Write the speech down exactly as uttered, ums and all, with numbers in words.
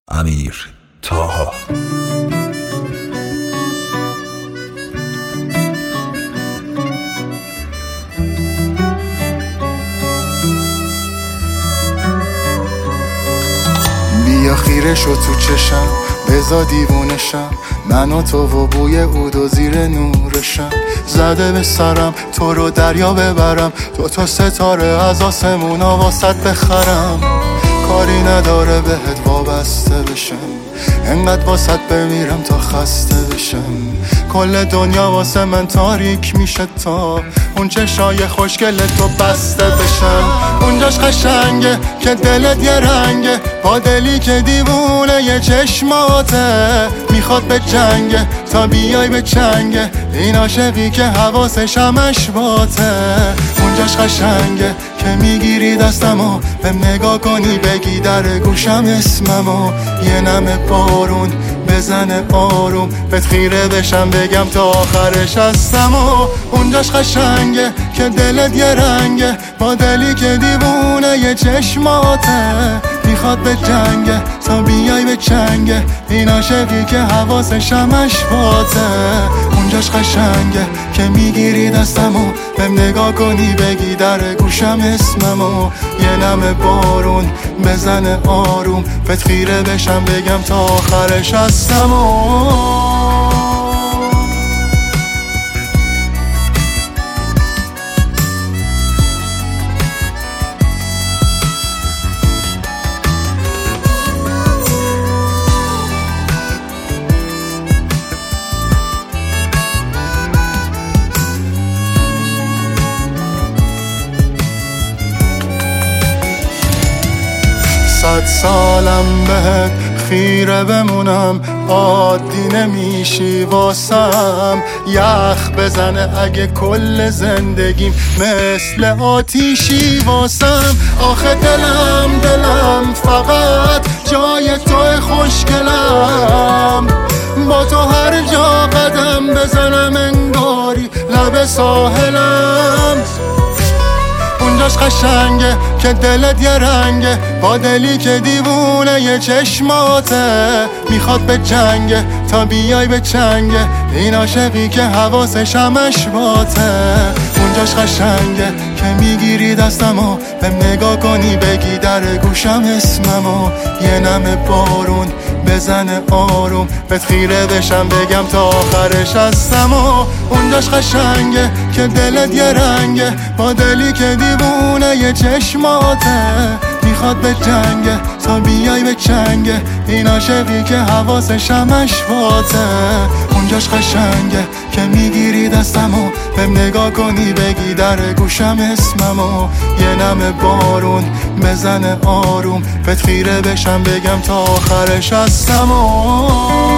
امیر طاها. بیا خیره شو تو چشم، بزا دیوونشم، من و تو و بوی عود و زیر نورشم. زده به سرم تو رو دریا ببرم، تو تا ستاره از آسمونا واسط بخرم. کاری نداره بهت وابسته بشم، انقدر واسط بمیرم تا خسته بشم. کل دنیا واسه من تاریک میشه تا اون چشای خوشگل تو بسته بشم. اونجاش قشنگه که دلت یه رنگه، با دلی که دیوونه یه چشماته. میخواد به جنگه تا بیای به چنگه، این عاشقی که حواسش همش باته. اونجاش قشنگه که میگیری دستمو، بهم نگاه کنی بگی در گوشم اسممو. یه نم بارون بزنه آروم، بهت خیره بشم بگم تا آخرش هستمو. اونجاش قشنگه که دلت یه رنگه، با دلی که دیوونه یه چشماته. میخواد به جنگه تا بیای به چنگه، این عاشقی که حواسش همش باته. اونجاش قشنگه که میگیری دستمو، بهم نگاه کنی بگی در گوشم اسممو. یه نم بارون بزنه آروم، بهت خیره بشم بگم تا آخرش هستمو. صد سالم بهت خیره بمونم، عادی نمیشی واسم. یخ بزنه اگه کل زندگیم مثل آتیشی واسم. آخه دلم دلم فقط جای تو خوشگلم، با تو هر جا قدم بزنم انگاری لب ساحلم. اونجاش قشنگه که دلت یه رنگه، با دلی که دیوونه یه چشماته. میخواد به جنگه تا بیای به چنگه، این عاشقی که حواسش همش باته. اونجاش قشنگه که میگیری دستمو، بهم نگاه کنی بگی در گوشم اسممو. یه نم بارون بزنه آروم، بهت خیره بشم بگم تا آخرش هستمو. اونجاش قشنگه که دلت یه رنگه، با دلی که دیوونه یه چشماته. میخواد به جنگه تا بیای به چنگه، این عاشقی که حواسش همش باته. اونجاش قشنگه که میگیری دستمو، بهم نگاه کنی بگی در گوشم اسممو. یه نم بارون بزنه آروم، بهت خیره بشم بگم تا آخرش هستمو.